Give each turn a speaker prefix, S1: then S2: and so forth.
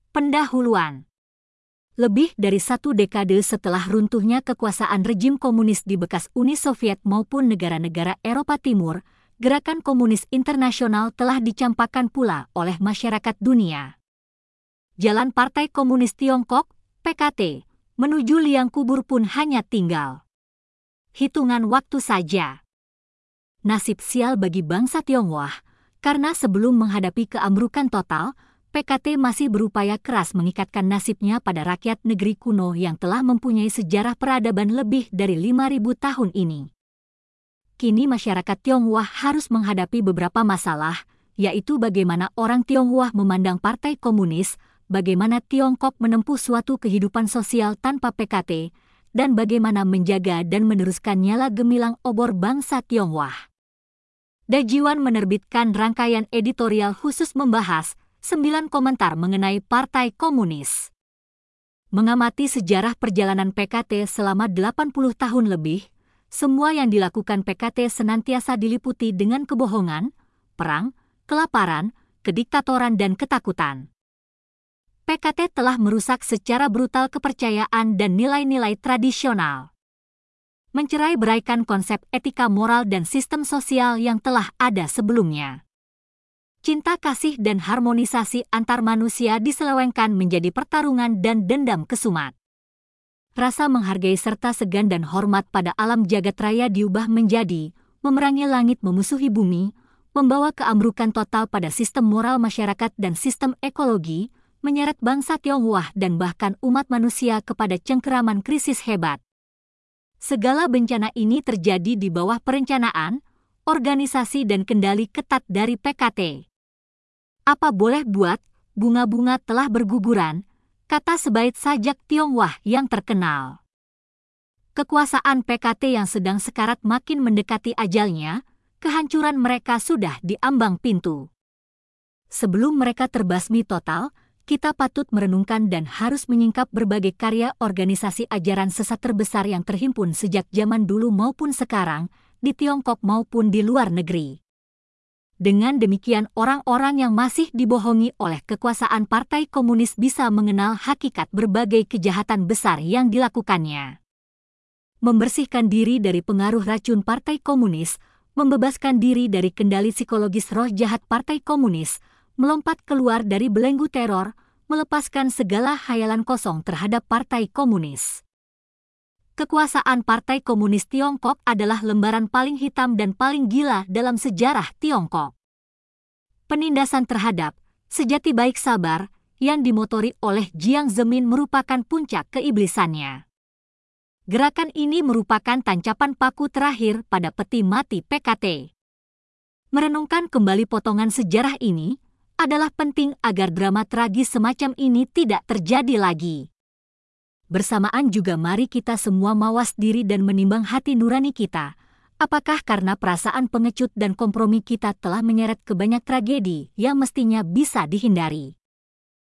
S1: Pendahuluan. Lebih dari satu dekade setelah runtuhnya kekuasaan rejim komunis di bekas Uni Soviet maupun negara-negara Eropa Timur, gerakan komunis internasional telah dicampakkan pula oleh masyarakat dunia. Jalan Partai Komunis Tiongkok, PKT, menuju liang kubur pun hanya tinggal hitungan waktu saja. Nasib sial bagi bangsa Tionghoa, karena sebelum menghadapi keambrukan total, PKT masih berupaya keras mengikatkan nasibnya pada rakyat negeri kuno yang telah mempunyai sejarah peradaban lebih dari 5.000 tahun ini. Kini masyarakat Tionghoa harus menghadapi beberapa masalah, yaitu bagaimana orang Tionghoa memandang Partai Komunis, bagaimana Tiongkok menempuh suatu kehidupan sosial tanpa PKT, dan bagaimana menjaga dan meneruskan nyala gemilang obor bangsa Tionghoa. Dajiwan menerbitkan rangkaian editorial khusus membahas 9 komentar mengenai Partai Komunis. Mengamati sejarah perjalanan PKT selama 80 tahun lebih, semua yang dilakukan PKT senantiasa diliputi dengan kebohongan, perang, kelaparan, kediktatoran dan ketakutan. PKT telah merusak secara brutal kepercayaan dan nilai-nilai tradisional. Mencerai-beraikan konsep etika moral dan sistem sosial yang telah ada sebelumnya. Cinta kasih dan harmonisasi antar manusia diselewengkan menjadi pertarungan dan dendam kesumat. Rasa menghargai serta segan dan hormat pada alam jagat raya diubah menjadi memerangi langit memusuhi bumi, membawa keambrukan total pada sistem moral masyarakat dan sistem ekologi, menyeret bangsa Tionghoa dan bahkan umat manusia kepada cengkeraman krisis hebat. Segala bencana ini terjadi di bawah perencanaan, organisasi dan kendali ketat dari PKT. Apa boleh buat, bunga-bunga telah berguguran, kata sebaik sajak Tionghoa yang terkenal. Kekuasaan PKT yang sedang sekarat makin mendekati ajalnya, kehancuran mereka sudah di ambang pintu. Sebelum mereka terbasmi total, kita patut merenungkan dan harus menyingkap berbagai karya organisasi ajaran sesat terbesar yang terhimpun sejak zaman dulu maupun sekarang, di Tiongkok maupun di luar negeri. Dengan demikian orang-orang yang masih dibohongi oleh kekuasaan Partai Komunis bisa mengenal hakikat berbagai kejahatan besar yang dilakukannya. Membersihkan diri dari pengaruh racun Partai Komunis, membebaskan diri dari kendali psikologis roh jahat Partai Komunis, melompat keluar dari belenggu teror, melepaskan segala khayalan kosong terhadap Partai Komunis. Kekuasaan Partai Komunis Tiongkok adalah lembaran paling hitam dan paling gila dalam sejarah Tiongkok. Penindasan terhadap sejati baik sabar yang dimotori oleh Jiang Zemin merupakan puncak keiblisannya. Gerakan ini merupakan tancapan paku terakhir pada peti mati PKT. Merenungkan kembali potongan sejarah ini adalah penting agar drama tragis semacam ini tidak terjadi lagi. Bersamaan juga mari kita semua mawas diri dan menimbang hati nurani kita. Apakah karena perasaan pengecut dan kompromi kita telah menyeret ke banyak tragedi yang mestinya bisa dihindari?